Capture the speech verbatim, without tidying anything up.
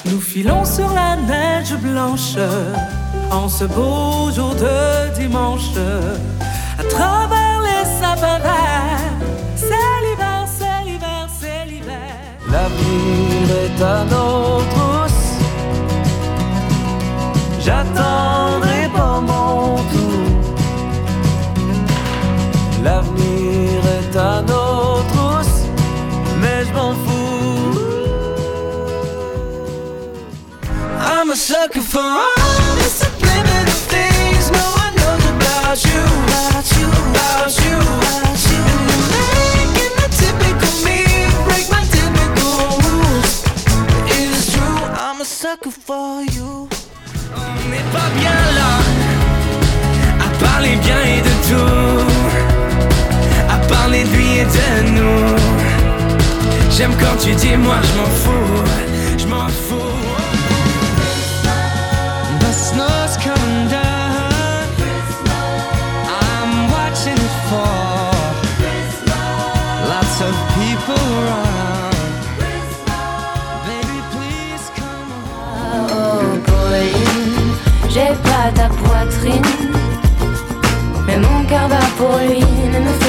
Nous filons sur la neige blanche en ce beau jour de dimanche. À travers les sapins verts, c'est l'hiver, c'est l'hiver, c'est l'hiver. L'avenir est à nos trousses. J'attendrai pas mon tour. L'avenir est à nos trousses, mais je m'en fous. I'm a sucker for all the subliminal things no one knows about you, about you, about you, about you. And you're making the typical me break my typical rules. It is true, I'm a sucker for you. On n'est pas bien là, à parler bien et de tout, à parler de lui et de nous. J'aime quand tu dis moi je m'en fous, je m'en fous. The snow's coming down, I'm watching it fall. Lots of people around, baby please come on. Oh Pauline, j'ai pas ta poitrine, mais mon cœur bat pour lui, ne me fais